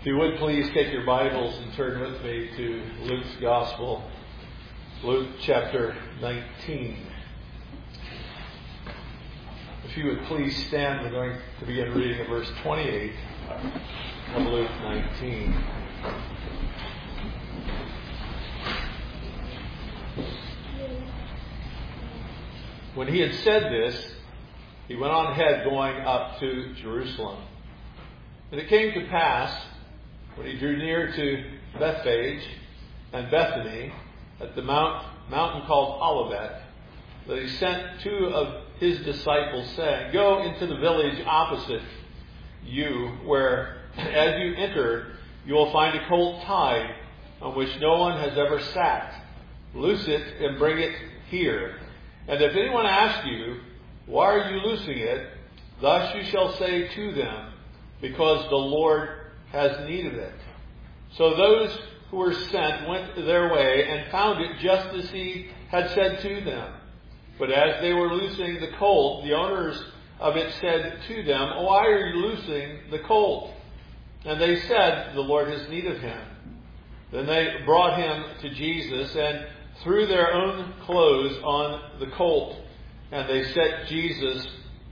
If you would please take your Bibles and turn with me to Luke's Gospel, Luke chapter 19. If you would please stand, we're going to begin reading at verse 28 of Luke 19. When he had said this, he went on ahead going up to Jerusalem. And it came to pass, when he drew near to Bethphage and Bethany, at the mountain called Olivet, that he sent two of his disciples, saying, "Go into the village opposite you, where as you enter, you will find a colt tied, on which no one has ever sat. Loose it and bring it here. And if anyone asks you, 'Why are you loosing it?' thus you shall say to them, 'Because the Lord has need of it.'" So those who were sent went their way and found it just as he had said to them. But as they were loosing the colt, the owners of it said to them, "Why are you loosing the colt?" And they said, "The Lord has need of him." Then they brought him to Jesus and threw their own clothes on the colt, and they set Jesus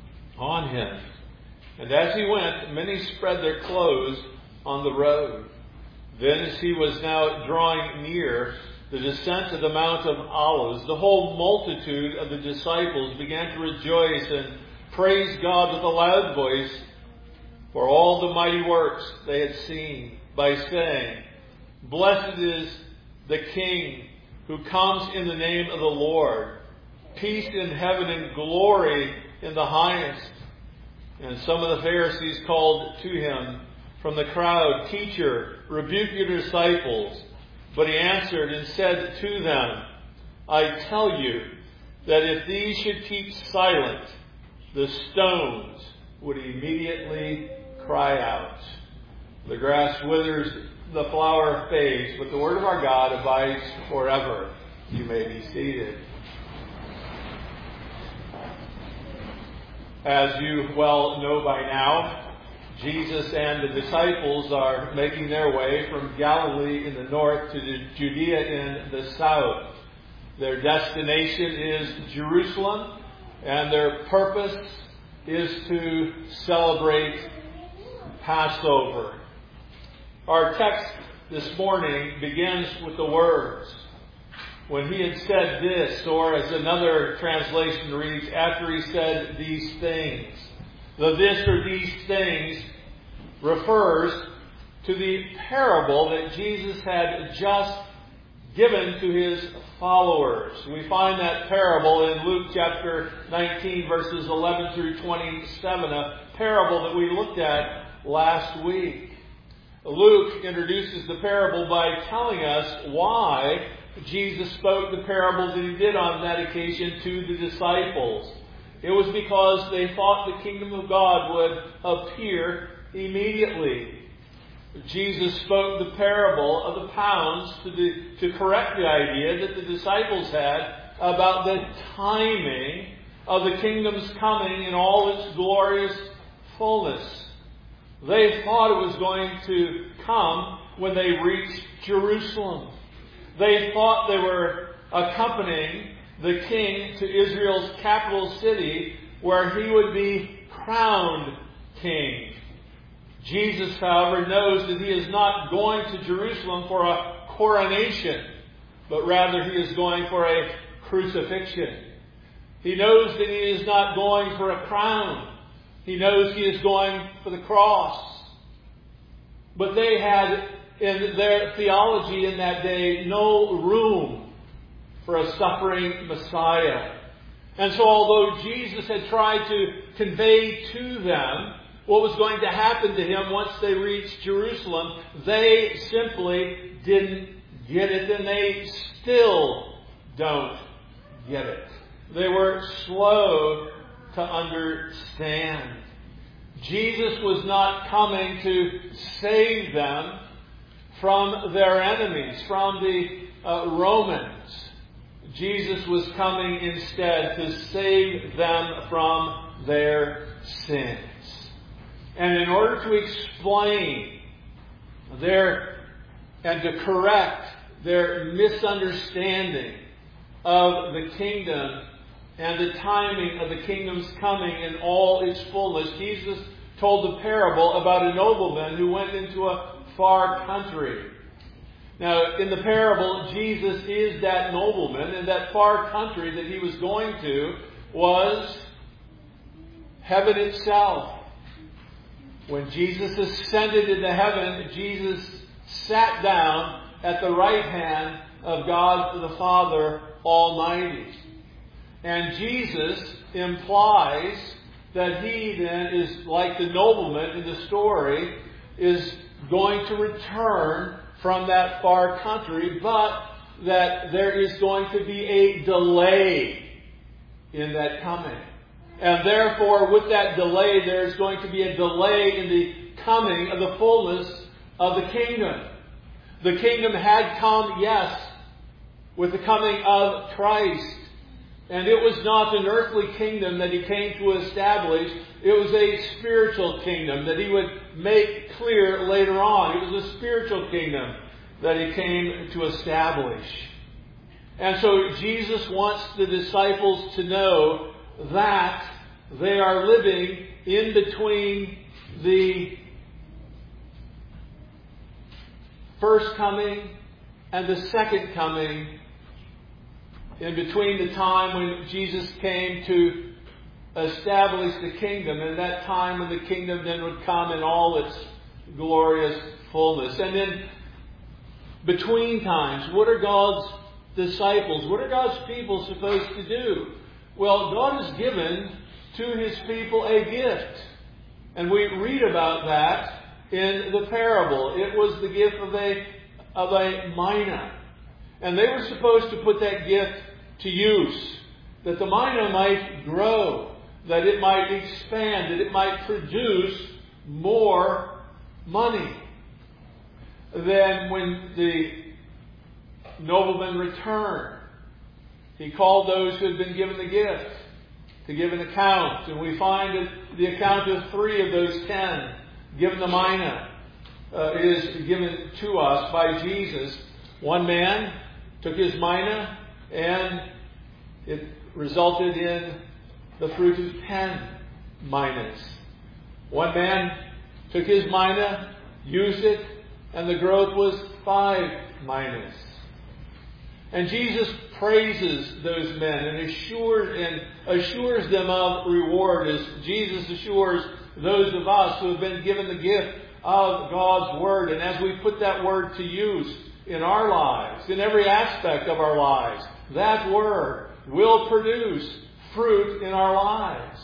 on him. And as he went, many spread their clothes on the road. Then as he was now drawing near the descent of the Mount of Olives, the whole multitude of the disciples began to rejoice and praise God with a loud voice for all the mighty works they had seen, by saying, "Blessed is the King who comes in the name of the Lord. Peace in heaven and glory in the highest." And some of the Pharisees called to him from the crowd, "Teacher, rebuke your disciples." But he answered and said to them, "I tell you that if these should keep silent, the stones would immediately cry out." The grass withers, the flower fades, but the word of our God abides forever. You may be seated. As you well know by now, Jesus and the disciples are making their way from Galilee in the north to Judea in the south. Their destination is Jerusalem, and their purpose is to celebrate Passover. Our text this morning begins with the words, "When he had said this," or as another translation reads, "after he said these things." The "this" or "these things" refers to the parable that Jesus had just given to his followers. We find that parable in Luke chapter 19, verses 11 through 27, a parable that we looked at last week. Luke introduces the parable by telling us why Jesus spoke the parable that he did on that occasion to the disciples. It was because they thought the kingdom of God would appear immediately. Jesus spoke the parable of the pounds to correct the idea that the disciples had about the timing of the kingdom's coming in all its glorious fullness. They thought it was going to come when they reached Jerusalem. They thought they were accompanying the king to Israel's capital city, where he would be crowned king. Jesus, however, knows that he is not going to Jerusalem for a coronation, but rather he is going for a crucifixion. He knows that he is not going for a crown. He knows he is going for the cross. But they had, in their theology in that day, no room for a suffering Messiah. And so although Jesus had tried to convey to them what was going to happen to him once they reached Jerusalem, they simply didn't get it, and they still don't get it. They were slow to understand. Jesus was not coming to save them from their enemies, from the Romans. Jesus was coming instead to save them from their sins. And in order to explain and to correct their misunderstanding of the kingdom and the timing of the kingdom's coming in all its fullness, Jesus told the parable about a nobleman who went into a far country. Now, in the parable, Jesus is that nobleman, and that far country that he was going to was heaven itself. When Jesus ascended into heaven, Jesus sat down at the right hand of God the Father Almighty. And Jesus implies that he then is like the nobleman in the story, is going to return from that far country, but that there is going to be a delay in that coming. And therefore, with that delay, there is going to be a delay in the coming of the fullness of the kingdom. The kingdom had come, yes, with the coming of Christ. And it was not an earthly kingdom that he came to establish. It was a spiritual kingdom that he would make clear later on. It was a spiritual kingdom that he came to establish. And so Jesus wants the disciples to know that they are living in between the first coming and the second coming, in between the time when Jesus came to establish the kingdom and that time when the kingdom then would come in all its glorious fullness. And then between times, what are God's disciples, what are God's people supposed to do? Well, God has given to His people a gift. And we read about that in the parable. It was the gift of a mina. And they were supposed to put that gift to use, that the mina might grow, that it might expand, that it might produce more money. Then when the nobleman returned, he called those who had been given the gift to give an account. And we find that the account of 3 of those 10 given the mina is given to us by Jesus. One man took his mina and it resulted in the fruit of 10 minas. One man took his mina, used it, and the growth was 5 minas. And Jesus praises those men and assures them of reward, as Jesus assures those of us who have been given the gift of God's Word. And as we put that Word to use in our lives, in every aspect of our lives, that Word will produce fruit in our lives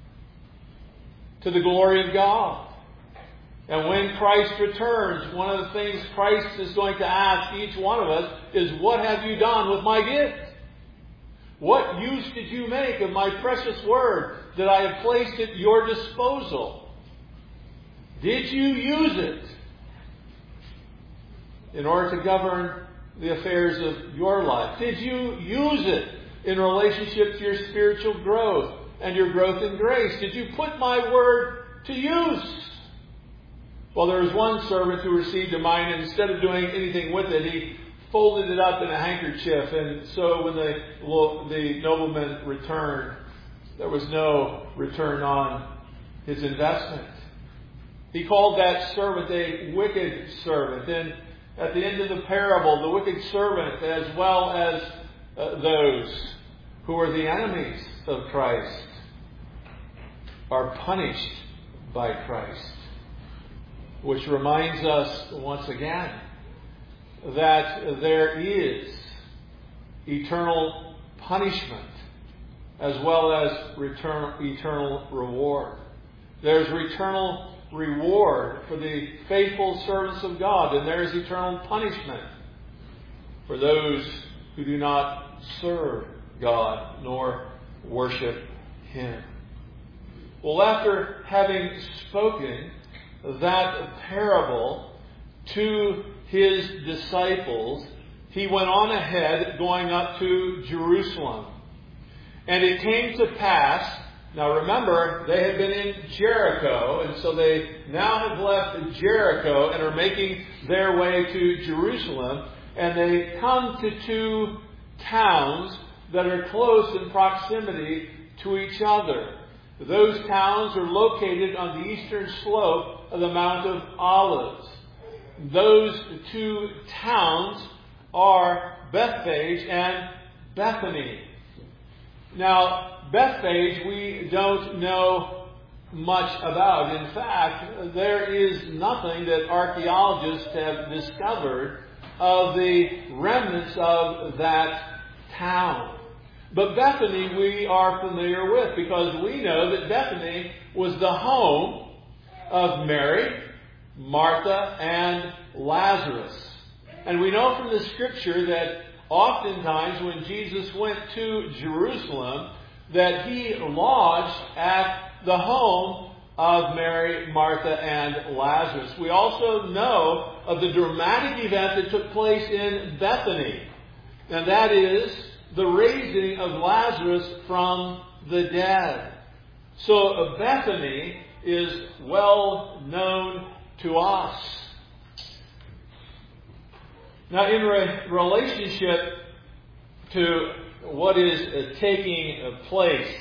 to the glory of God. And when Christ returns, one of the things Christ is going to ask each one of us is, what have you done with my gift? What use did you make of my precious word that I have placed at your disposal? Did you use it in order to govern the affairs of your life? Did you use it in relationship to your spiritual growth and your growth in grace? Did you put my word to use? Well, there was one servant who received a mina, and instead of doing anything with it, he folded it up in a handkerchief. And so when the nobleman returned, there was no return on his investment. He called that servant a wicked servant. And at the end of the parable, the wicked servant, as well as those who are the enemies of Christ, are punished by Christ. Which reminds us once again that there is eternal punishment as well as eternal reward. There's eternal reward for the faithful servants of God, and there is eternal punishment for those who do not serve God nor worship Him. Well, after having spoken that parable to His disciples, He went on ahead, going up to Jerusalem. And it came to pass Now remember, they had been in Jericho, and so they now have left Jericho and are making their way to Jerusalem, and they come to two towns that are close in proximity to each other. Those towns are located on the eastern slope of the Mount of Olives. Those two towns are Bethphage and Bethany. Now, Bethphage we don't know much about. In fact, there is nothing that archaeologists have discovered of the remnants of that town. But Bethany we are familiar with, because we know that Bethany was the home of Mary, Martha, and Lazarus. And we know from the Scripture that oftentimes when Jesus went to Jerusalem, that he lodged at the home of Mary, Martha, and Lazarus. We also know of the dramatic event that took place in Bethany, and that is the raising of Lazarus from the dead. So Bethany is well known to us. Now, in relationship to what is taking place,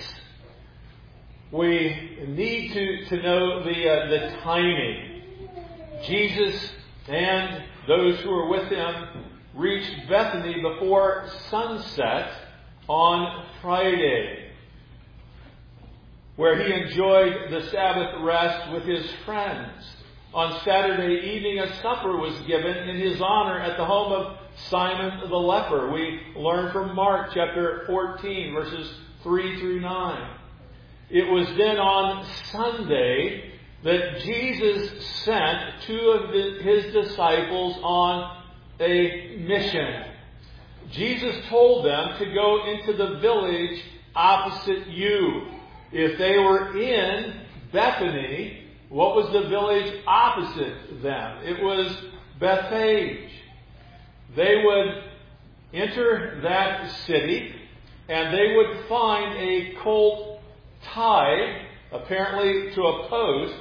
we need to know the timing. Jesus and those who were with him reached Bethany before sunset on Friday, where he enjoyed the Sabbath rest with his friends. On Saturday evening, a supper was given in his honor at the home of Simon the leper. We learn from Mark chapter 14, verses 3 through 9. It was then on Sunday that Jesus sent two of his disciples on a mission. Jesus told them to go into the village opposite you. If they were in Bethany, what was the village opposite them? It was Bethphage. They would enter that city, and they would find a colt tied, apparently to a post,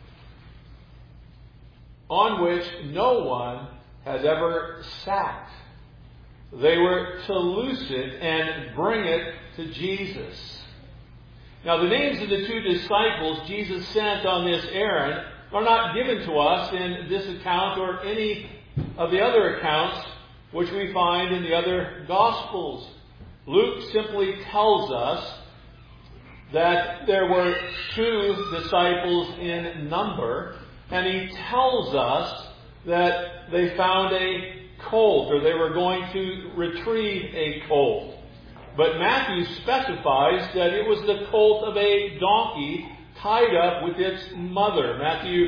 on which no one had ever sat. They were to loose it and bring it to Jesus. Now, the names of the two disciples Jesus sent on this errand are not given to us in this account or any of the other accounts which we find in the other Gospels. Luke simply tells us that there were two disciples in number, and he tells us that they found a colt, or they were going to retrieve a colt. But Matthew specifies that it was the colt of a donkey tied up with its mother. Matthew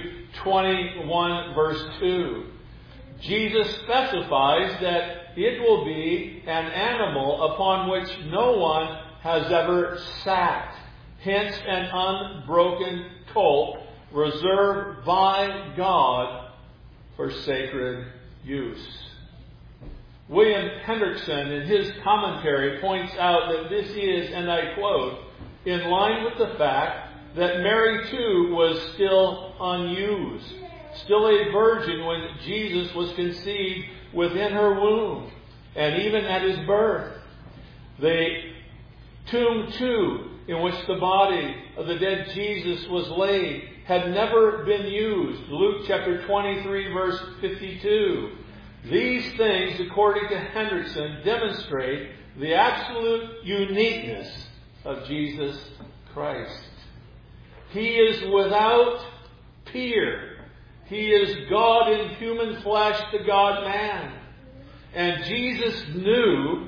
21, verse 2. Jesus specifies that it will be an animal upon which no one has ever sat. Hence an unbroken colt reserved by God for sacred use. William Hendrickson, in his commentary, points out that this is, and I quote, in line with the fact that Mary too was still unused, still a virgin when Jesus was conceived within her womb, and even at his birth. The tomb too, in which the body of the dead Jesus was laid, had never been used. Luke chapter 23, verse 52. These things, according to Hendrickson, demonstrate the absolute uniqueness of Jesus Christ. He is without peer. He is God in human flesh, the God-man. And Jesus knew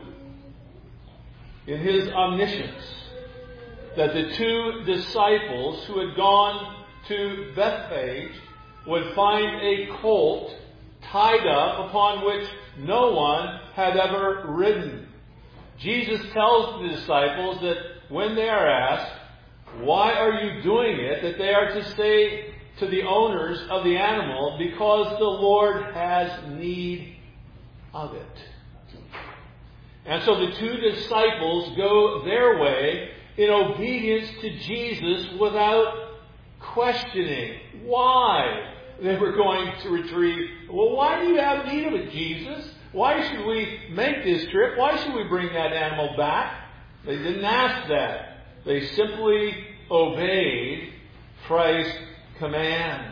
in his omniscience that the two disciples who had gone to Bethphage would find a colt tied up upon which no one had ever ridden. Jesus tells the disciples that when they are asked, "Why are you doing it?" that they are to say to the owners of the animal, "Because the Lord has need of it." And so the two disciples go their way, in obedience to Jesus without questioning why they were going to retrieve. Well, why do you have need of it, Jesus? Why should we make this trip? Why should we bring that animal back? They didn't ask that. They simply obeyed Christ's command.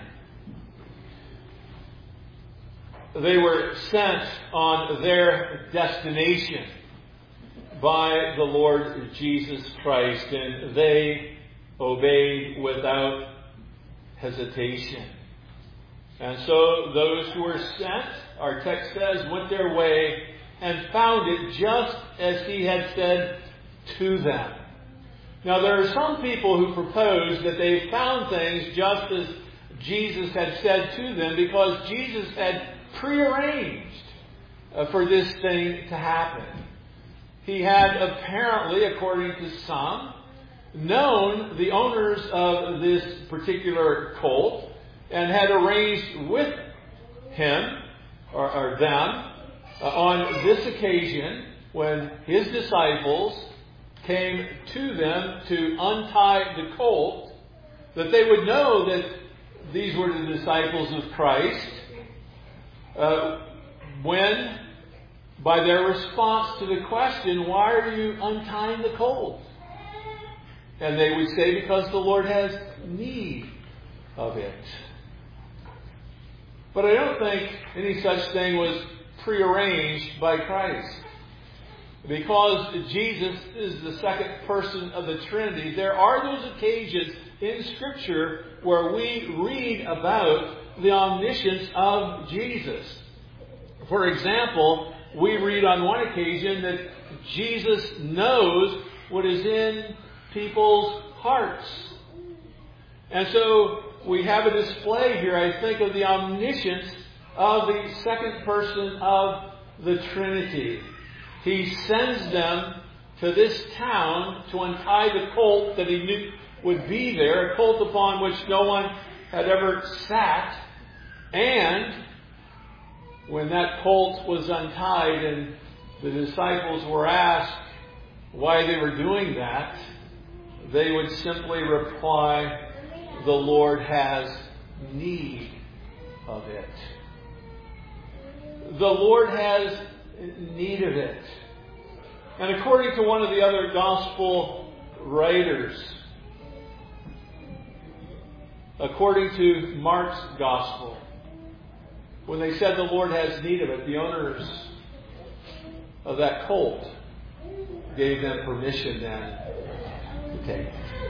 They were sent on their destination by the Lord Jesus Christ, and they obeyed without hesitation. And so those who were sent, our text says, went their way and found it just as he had said to them. Now there are some people who propose that they found things just as Jesus had said to them because Jesus had prearranged for this thing to happen. He had apparently, according to some, known the owners of this particular colt and had arranged with him or them on this occasion when his disciples came to them to untie the colt, that they would know that these were the disciples of Christ when, by their response to the question, why are you untying the colt? And they would say, because the Lord has need of it. But I don't think any such thing was prearranged by Christ. Because Jesus is the second person of the Trinity, there are those occasions in Scripture where we read about the omniscience of Jesus. For example, we read on one occasion that Jesus knows what is in people's hearts. And so we have a display here, I think, of the omniscience of the second person of the Trinity. He sends them to this town to untie the colt that he knew would be there, a colt upon which no one had ever sat. And when that colt was untied and the disciples were asked why they were doing that, they would simply reply, the Lord has need of it. The Lord has need of it. And according to one of the other gospel writers, according to Mark's gospel, when they said the Lord has need of it, the owners of that colt gave them permission then to take it.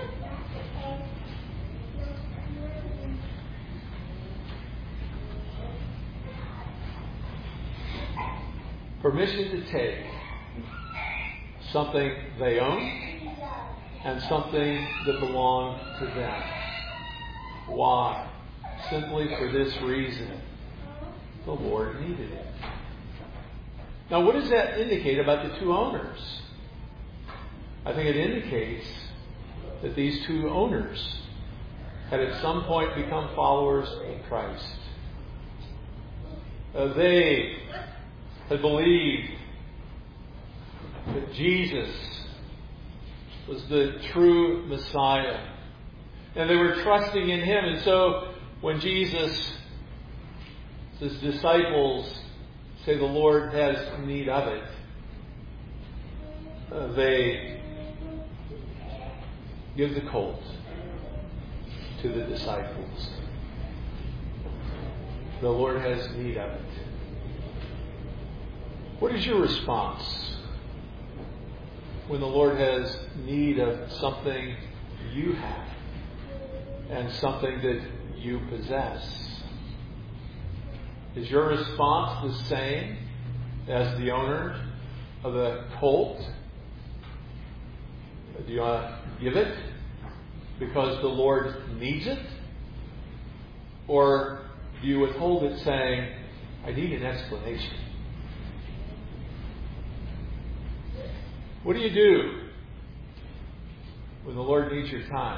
Permission to take something they own and something that belonged to them. Why? Simply for this reason. The Lord needed it. Now, what does that indicate about the two owners? I think it indicates that these two owners had at some point become followers of Christ. They had believed that Jesus was the true Messiah. And they were trusting in Him. And so when Jesus, his disciples, say the Lord has need of it, they give the colt to the disciples. The Lord has need of it. What is your response when the Lord has need of something you have and something that you possess? Is your response the same as the owner of the colt? Do you want to give it because the Lord needs it? Or do you withhold it saying, I need an explanation? What do you do when the Lord needs your time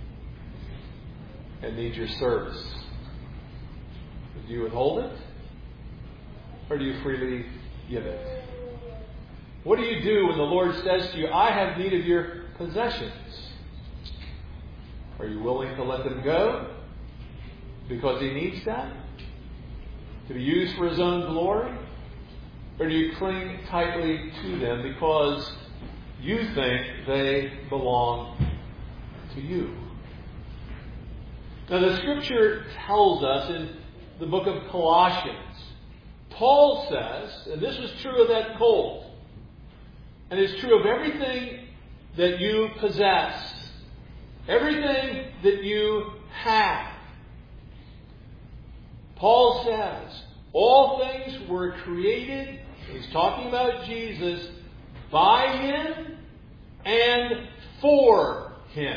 and needs your service? Do you withhold it? Or do you freely give it? What do you do when the Lord says to you, I have need of your possessions. Are you willing to let them go because he needs them to be used for his own glory? Or do you cling tightly to them because you think they belong to you? Now the Scripture tells us in the book of Colossians, Paul says, and this was true of that colt, and it's true of everything that you possess, everything that you have. Paul says, all things were created, he's talking about Jesus, by him and for him.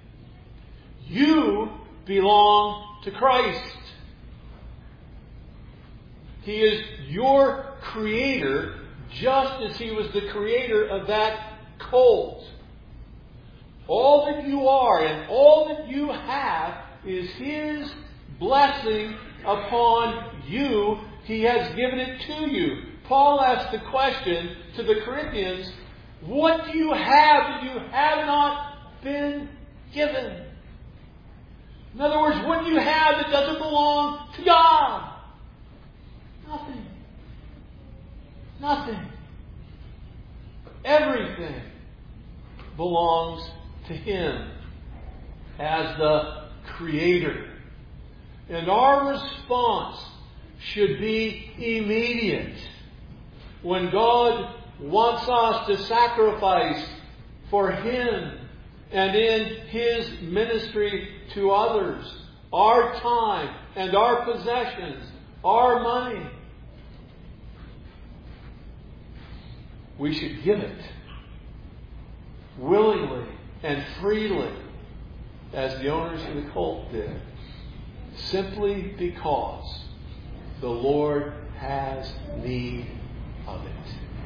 You belong to Christ. He is your creator, just as he was the creator of that colt. All that you are and all that you have is his blessing upon you. He has given it to you. Paul asked the question to the Corinthians, what do you have that you have not been given? In other words, what do you have that doesn't belong to God? Nothing. Nothing. Everything belongs to him as the Creator. And our response should be immediate. When God wants us to sacrifice for him and in his ministry to others, our time and our possessions, our money, we should give it willingly and freely, as the owners of the colt did, simply because the Lord has need of it.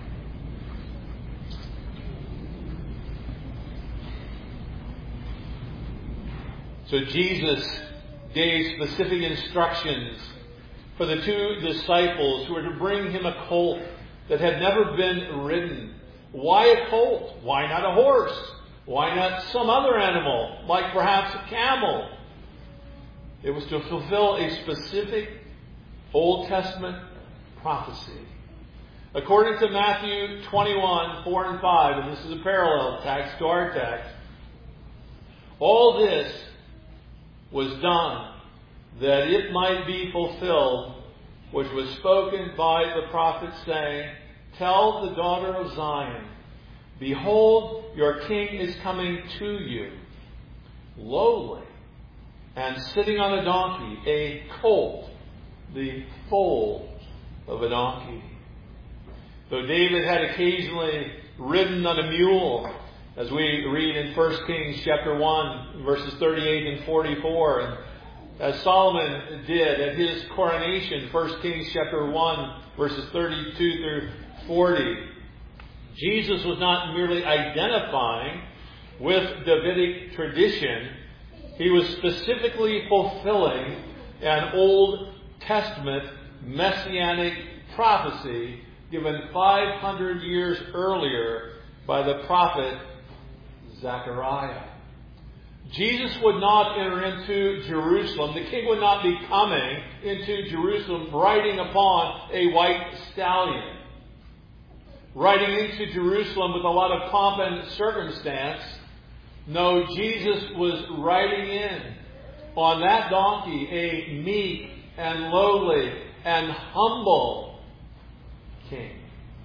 So Jesus gave specific instructions for the two disciples who were to bring him a colt that had never been ridden. Why a colt? Why not a horse? Why not some other animal, like perhaps a camel? It was to fulfill a specific Old Testament prophecy. According to Matthew 21, 4 and 5, and this is a parallel text to our text, all this was done that it might be fulfilled, which was spoken by the prophet, saying, tell the daughter of Zion, behold, your king is coming to you, lowly, and sitting on a donkey, a colt, the foal of a donkey. Though David had occasionally ridden on a mule, as we read in 1 Kings chapter 1, verses 38 and 44, and as Solomon did at his coronation, 1 Kings chapter 1, verses 32 through 40, Jesus was not merely identifying with Davidic tradition. He was specifically fulfilling an Old Testament messianic prophecy given 500 years earlier by the prophet Zechariah. Jesus would not enter into Jerusalem. The king would not be coming into Jerusalem riding upon a white stallion, riding into Jerusalem with a lot of pomp and circumstance. No, Jesus was riding in on that donkey, a meek and lowly and humble king.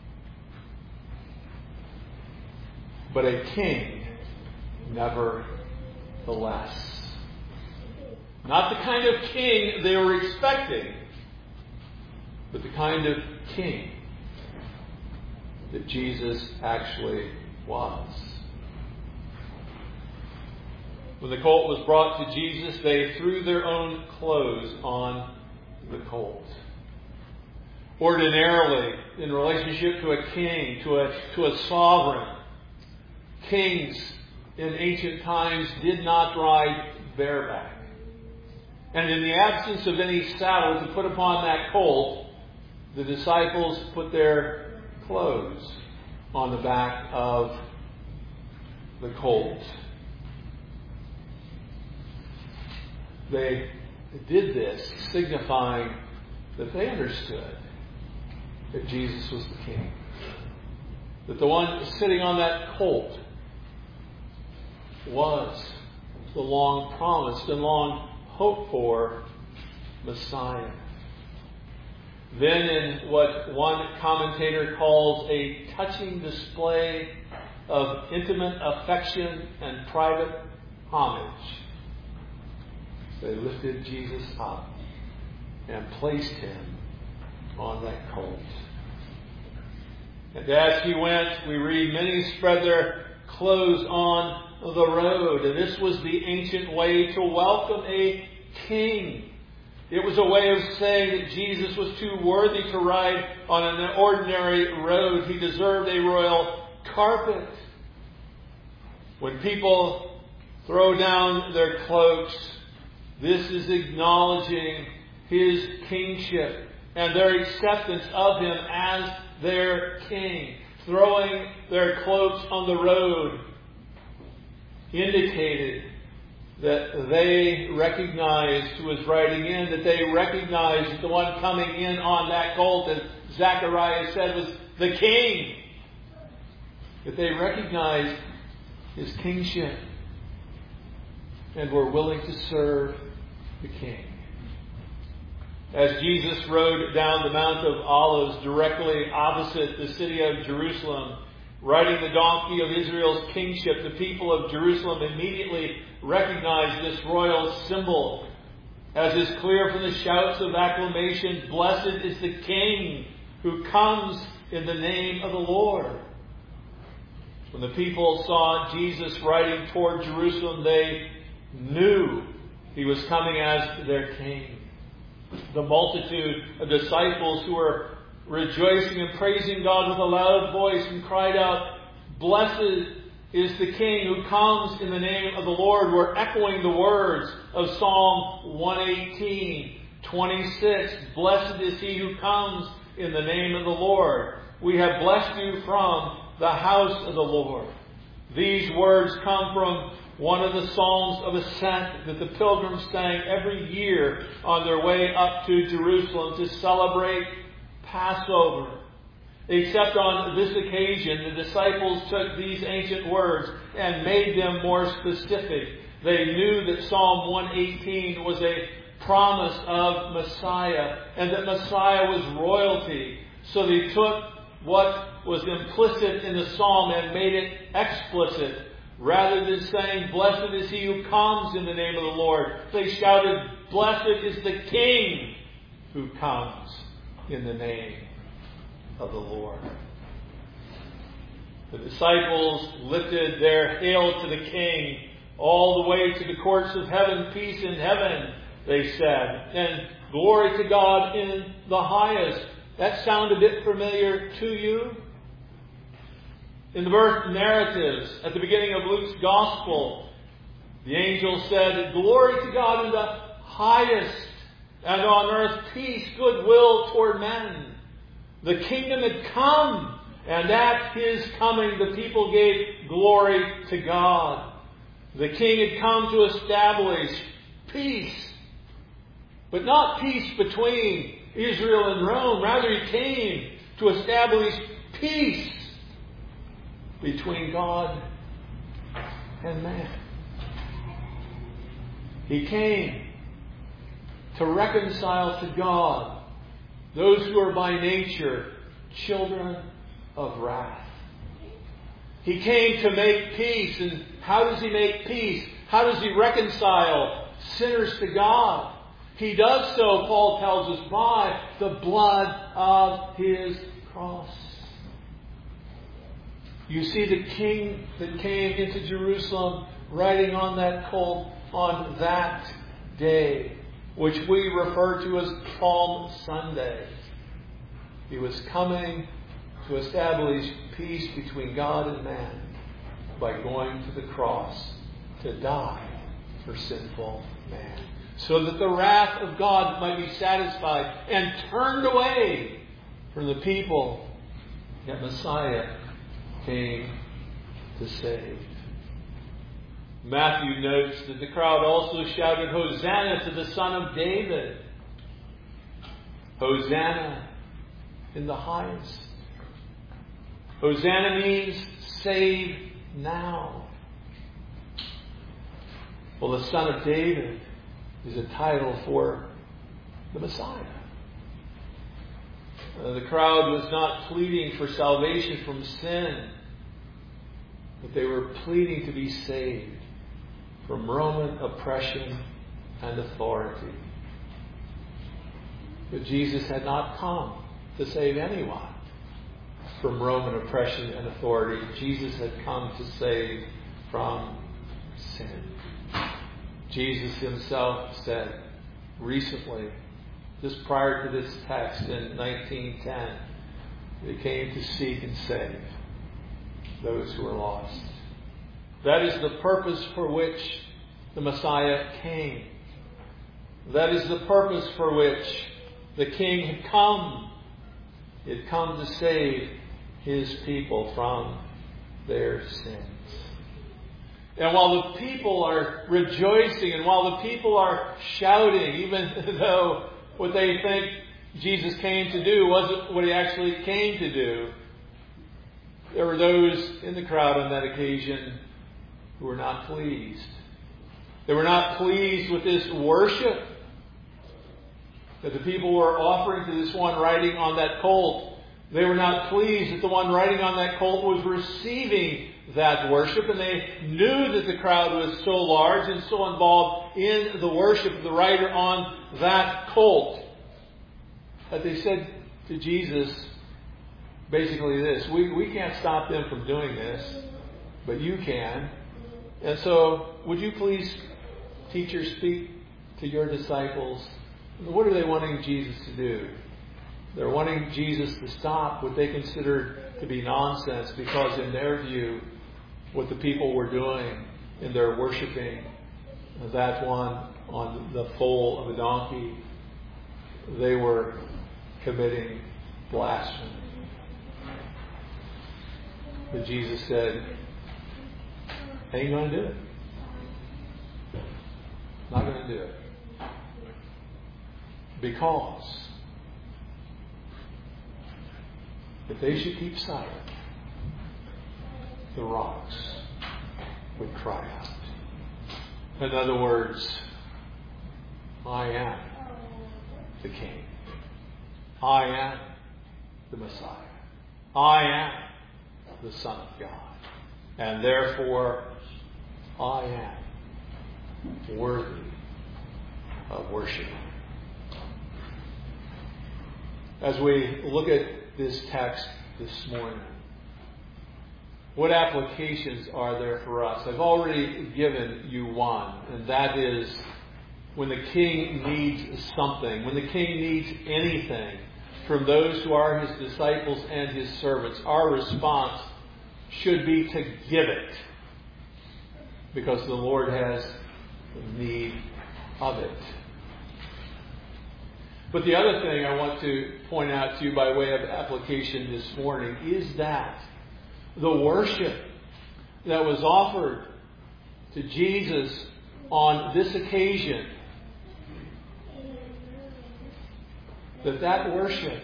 But a king nevertheless. Not the kind of king they were expecting, but the kind of king that Jesus actually was. When the colt was brought to Jesus, they threw their own clothes on the colt. Ordinarily, in relationship to a king, to a sovereign, kings in ancient times did not ride bareback. And in the absence of any saddle to put upon that colt, the disciples put their clothes on the back of the colt. They did this, signifying that they understood that Jesus was the King. That the one sitting on that colt was the long promised and long hoped for Messiah. Then, in what one commentator calls a touching display of intimate affection and private homage, they lifted Jesus up and placed him on that colt. And as he went, we read, many spread their clothes on the road. And this was the ancient way to welcome a king. It was a way of saying that Jesus was too worthy to ride on an ordinary road. He deserved a royal carpet. When people throw down their cloaks, this is acknowledging his kingship and their acceptance of him as their king. Throwing their cloaks on the road indicated that they recognized who was riding in, that they recognized that the one coming in on that colt, as Zechariah said, was the king. That they recognized his kingship and were willing to serve the king. As Jesus rode down the Mount of Olives directly opposite the city of Jerusalem, riding the donkey of Israel's kingship, the people of Jerusalem immediately recognized this royal symbol. As is clear from the shouts of acclamation, blessed is the King who comes in the name of the Lord. When the people saw Jesus riding toward Jerusalem, they knew he was coming as their king. The multitude of disciples who were rejoicing and praising God with a loud voice and cried out, blessed is the King who comes in the name of the Lord, were echoing the words of Psalm 118:26. Blessed is he who comes in the name of the Lord. We have blessed you from the house of the Lord. These words come from one of the Psalms of Ascent that the pilgrims sang every year on their way up to Jerusalem to celebrate Passover. Except on this occasion, the disciples took these ancient words and made them more specific. They knew that Psalm 118 was a promise of Messiah and that Messiah was royalty. So they took what was implicit in the psalm and made it explicit. Rather than saying, blessed is he who comes in the name of the Lord, they shouted, blessed is the King who comes in the name of the Lord. The disciples lifted their hail to the King all the way to the courts of heaven. Peace in heaven, they said, and glory to God in the highest. That sound a bit familiar to you? In the birth narratives at the beginning of Luke's Gospel, the angel said, glory to God in the highest, and on earth peace, goodwill toward men. The kingdom had come, and at his coming the people gave glory to God. The king had come to establish peace, but not peace between Israel and Rome. Rather, he came to establish peace between God and man. He came to reconcile to God those who are by nature children of wrath. He came to make peace. And how does he make peace? How does he reconcile sinners to God? He does so, Paul tells us, by the blood of his cross. You see the King that came into Jerusalem riding on that colt on that day, which we refer to as Palm Sunday. He was coming to establish peace between God and man by going to the cross to die for sinful man, so that the wrath of God might be satisfied and turned away from the people that Messiah came to save. Matthew notes that the crowd also shouted, "Hosanna to the Son of David." Hosanna in the highest. Hosanna means save now. Well, the Son of David is a title for the Messiah. The crowd was not pleading for salvation from sin, but they were pleading to be saved from Roman oppression and authority. But Jesus had not come to save anyone from Roman oppression and authority. Jesus had come to save from sin. Jesus himself said recently, just prior to this text in 1910, they came to seek and save those who were lost. That is the purpose for which the Messiah came. That is the purpose for which the King had come. He had come to save His people from their sins. And while the people are rejoicing and while the people are shouting, even though what they think Jesus came to do wasn't what He actually came to do, there were those in the crowd on that occasion who were not pleased. They were not pleased with this worship that the people were offering to this one riding on that colt. They were not pleased that the one riding on that colt was receiving that worship, and they knew that the crowd was so large and so involved in the worship of the rider on that colt that they said to Jesus basically this: we can't stop them from doing this, but you can. And so would you please, teacher, speak to your disciples? What are they wanting Jesus to do? They're wanting Jesus to stop what they considered to be nonsense, because in their view, what the people were doing in their worshiping that one on the foal of a donkey, they were committing blasphemy. But Jesus said, ain't going to do it. Not going to do it. Because if they should keep silent, the rocks would cry out. In other words, I am the King. I am the Messiah. I am the Son of God. And therefore, I am worthy of worship. As we look at this text this morning, what applications are there for us? I've already given you one, and that is when the King needs something, when the King needs anything from those who are His disciples and His servants, our response should be to give it, because the Lord has need of it. But the other thing I want to point out to you by way of application this morning is that the worship that was offered to Jesus on this occasion, that worship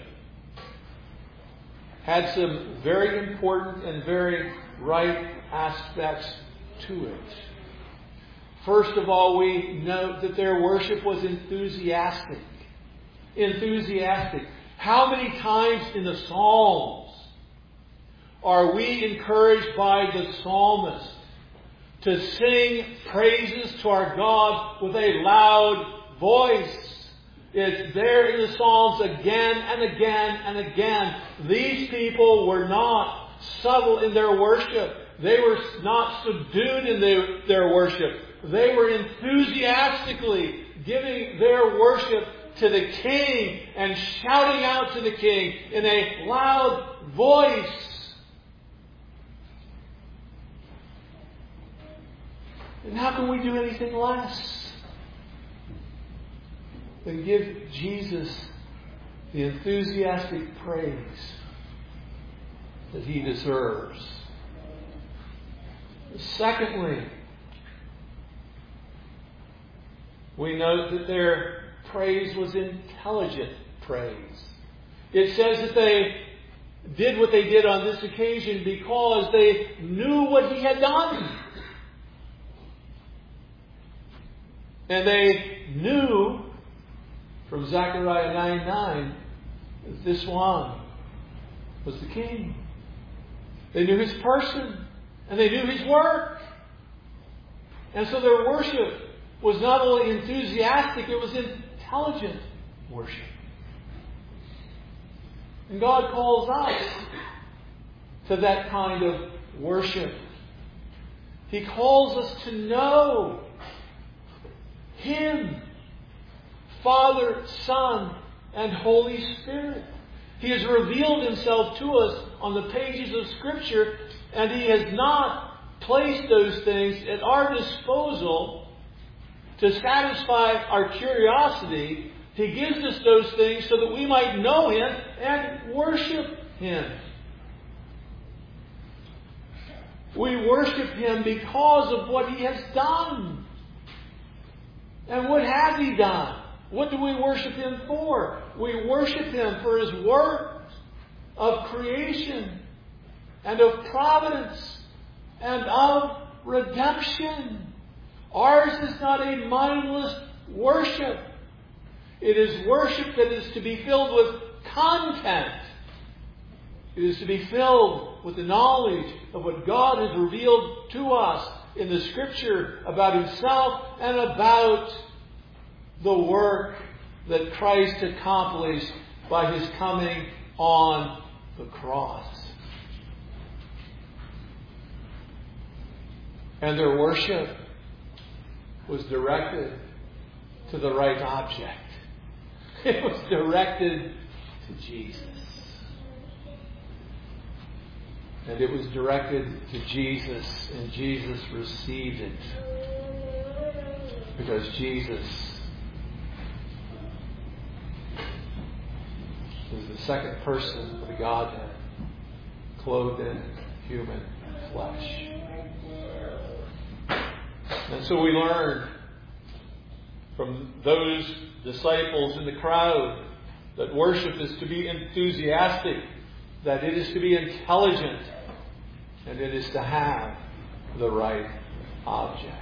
had some very important and very right aspects to it. First of all, we note that their worship was enthusiastic. Enthusiastic. How many times in the Psalms are we encouraged by the psalmist to sing praises to our God with a loud voice? It's there in the Psalms again and again and again. These people were not subtle in their worship. They were not subdued in their worship. They were enthusiastically giving their worship to the King and shouting out to the King in a loud voice. And how can we do anything less than give Jesus the enthusiastic praise that He deserves? Secondly, we note that their praise was intelligent praise. It says that they did what they did on this occasion because they knew what He had done. And they knew from Zechariah 9:9 that this one was the King. They knew His person and they knew His work. And so their worship was not only enthusiastic, it was intelligent worship. And God calls us to that kind of worship. He calls us to know Him, Father, Son, and Holy Spirit. He has revealed Himself to us on the pages of Scripture, and He has not placed those things at our disposal to satisfy our curiosity. He gives us those things so that we might know Him and worship Him. We worship Him because of what He has done. And what has He done? What do we worship Him for? We worship Him for His work of creation and of providence and of redemption. Ours is not a mindless worship. It is worship that is to be filled with content. It is to be filled with the knowledge of what God has revealed to us in the Scripture about Himself and about the work that Christ accomplished by His coming on the cross. And their worship was directed to the right object. It was directed to Jesus. And it was directed to Jesus, and Jesus received it. Because Jesus is the second person of the Godhead, clothed in human flesh. And so we learn from those disciples in the crowd that worship is to be enthusiastic, that it is to be intelligent, and it is to have the right object.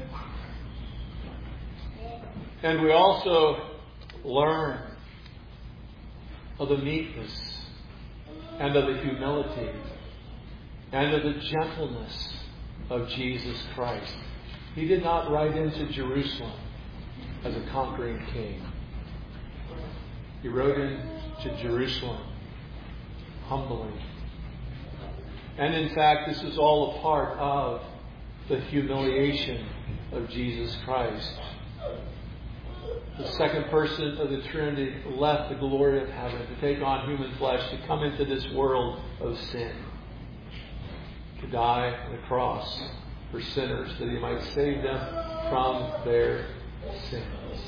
And we also learn of the meekness and of the humility and of the gentleness of Jesus Christ. He did not ride into Jerusalem as a conquering king. He rode into Jerusalem humbly. And in fact, this is all a part of the humiliation of Jesus Christ. The second person of the Trinity left the glory of heaven to take on human flesh, to come into this world of sin, to die on the cross for sinners, that He might save them from their sins.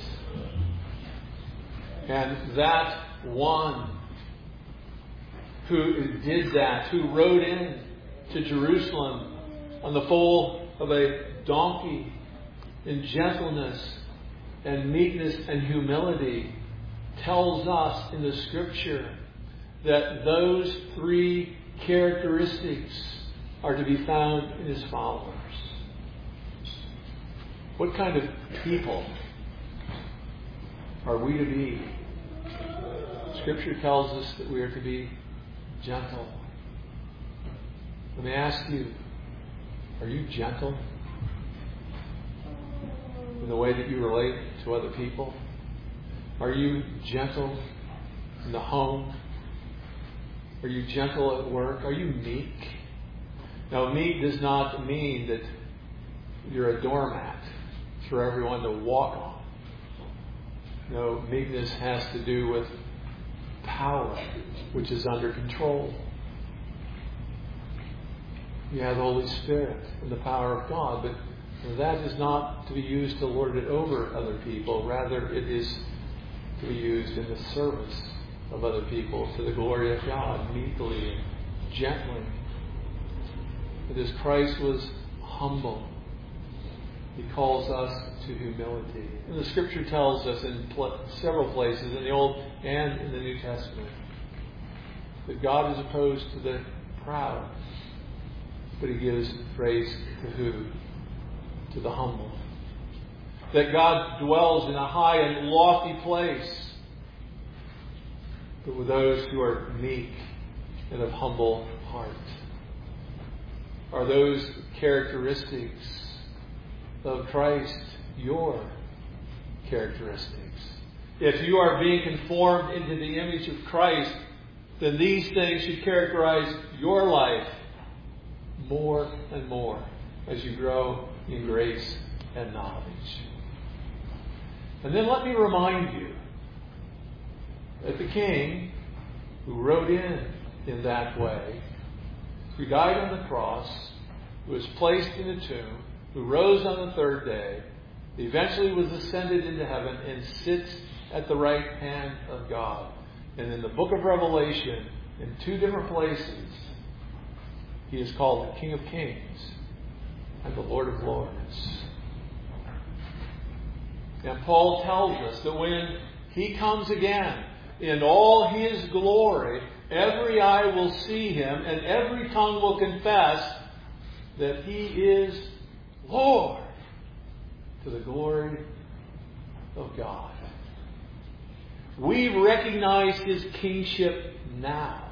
And that one who did that, who rode in to Jerusalem on the foal of a donkey in gentleness and meekness and humility, tells us in the Scripture that those three characteristics are to be found in His followers. What kind of people are we to be? Scripture tells us that we are to be gentle. Let me ask you, are you gentle in the way that you relate to other people? Are you gentle in the home? Are you gentle at work? Are you meek? Now, meek does not mean that you're a doormat for everyone to walk on. No, meekness has to do with power, which is under control. You have the Holy Spirit and the power of God, but that is not to be used to lord it over other people. Rather, it is to be used in the service of other people to the glory of God, meekly and gently. But as Christ was humble, He calls us to humility. And the Scripture tells us in several places, in the Old and in the New Testament, that God is opposed to the proud, but He gives praise to who? To the humble. That God dwells in a high and lofty place, but with those who are meek and of humble heart. Are those characteristics of Christ your characteristics? If you are being conformed into the image of Christ, then these things should characterize your life more and more as you grow in grace and knowledge. And then let me remind you that the King who rode in that way, who died on the cross, who was placed in a tomb, who rose on the third day, eventually was ascended into heaven and sits at the right hand of God. And in the book of Revelation, in 2 different places, He is called the King of Kings and the Lord of Lords. And Paul tells us that when He comes again in all His glory, every eye will see Him and every tongue will confess that He is Lord, to the glory of God. We recognize His kingship now.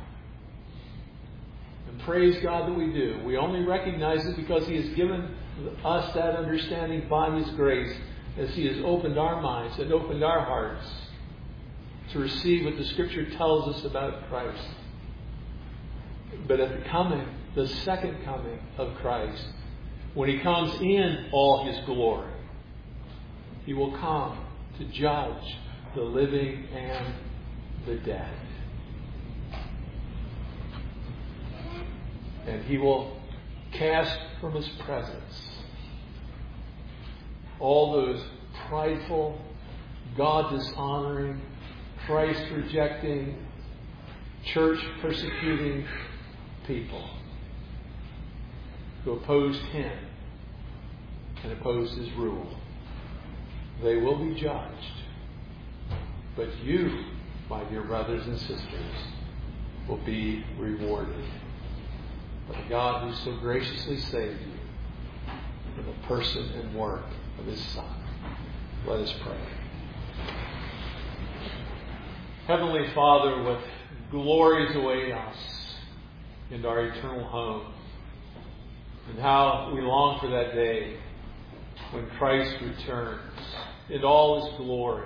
And praise God that we do. We only recognize it because He has given us that understanding by His grace, as He has opened our minds and opened our hearts to receive what the Scripture tells us about Christ. But at the second coming of Christ, when He comes in all His glory, He will come to judge the living and the dead. And He will cast from His presence all those prideful, God-dishonoring, Christ-rejecting, church-persecuting people who opposed Him and opposed His rule. They will be judged. But you, my dear brothers and sisters, will be rewarded by the God who so graciously saved you in the person and work of His Son. Let us pray. Heavenly Father, what glories await us in our eternal home, and how we long for that day when Christ returns in all His glory,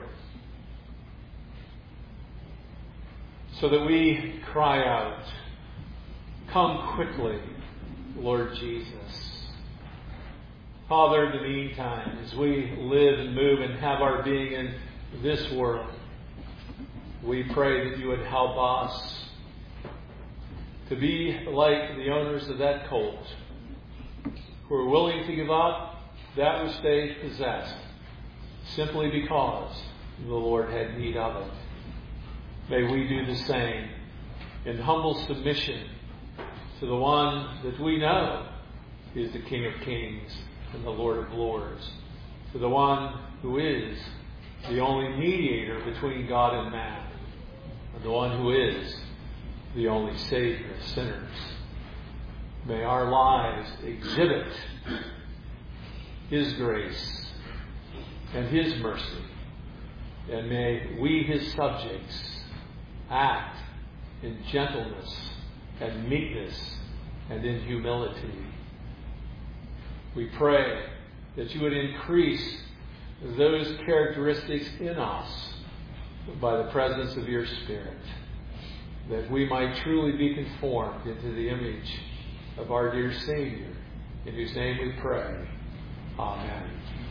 so that we cry out, "Come quickly, Lord Jesus." Father, in the meantime, as we live and move and have our being in this world, we pray that You would help us to be like the owners of that colt, who are willing to give up that which they possessed simply because the Lord had need of it. May we do the same in humble submission to the one that we know is the King of Kings and the Lord of Lords, to the one who is the only mediator between God and man, and the one who is the only Savior of sinners. May our lives exhibit His grace and His mercy, and may we, His subjects, act in gentleness and meekness and in humility. We pray that You would increase those characteristics in us by the presence of Your Spirit, that we might truly be conformed into the image of our dear Savior, in whose name we pray. Amen.